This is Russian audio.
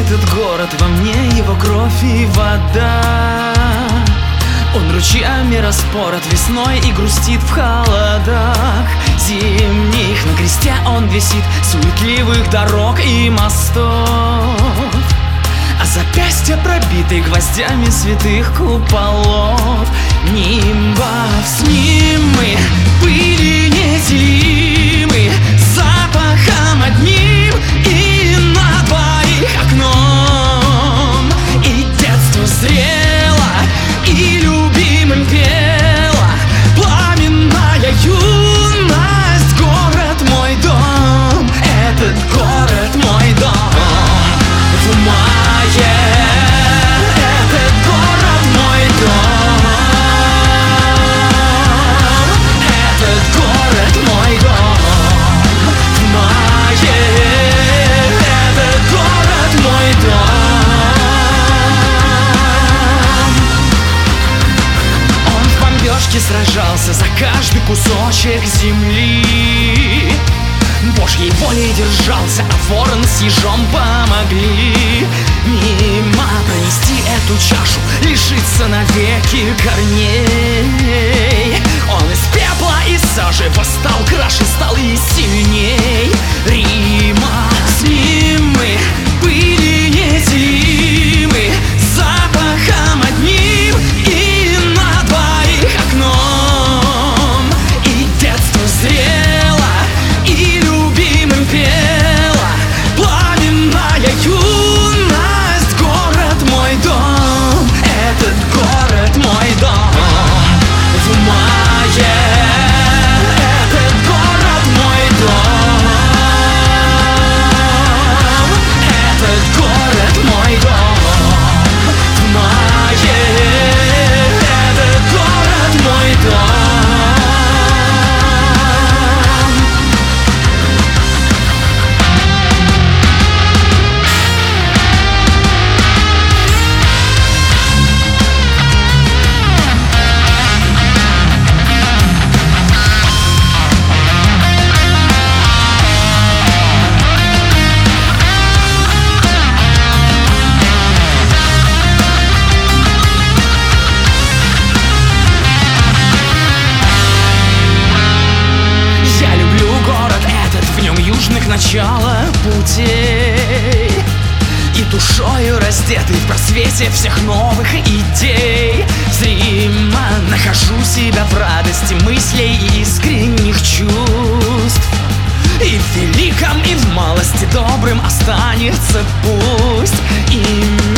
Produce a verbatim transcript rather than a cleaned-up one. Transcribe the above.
Этот город во мне, его кровь и вода. Он ручьями распорот весной и грустит в холодах зимних. На кресте он висит суетливых дорог и мостов, а запястья пробиты гвоздями святых куполов. Нимбов с ним мы были неделимы, запахом одним и на двоих окном. И детство зрело, и любимым пела пламенная юность. Город мой дом, этот город мой дом. В мае этот город мой дом, этот город мой дом. В мае этот город мой дом. Он в бомбежке сражался за каждый кусочек земли, Божьей волей держался, а ворон с ежом помогли мимо пронести эту чашу, лишиться навеки корней. Он из пепла и сажи восстал, краше стал и сильней. Рима, с ним мы были неделимы, запахом одним и на двоих окном. И детство зрело, и любимым пела пламенная юность. Город мой дом, этот город мой дом. В мае этот город мой дом, этот город мой дом. В мае этот город мой дом. Начало путей и душою раздетый в просвете всех новых идей. Зримо нахожу себя в радости мыслей и искренних чувств. И в великом, и в малости добрым останется пусть. И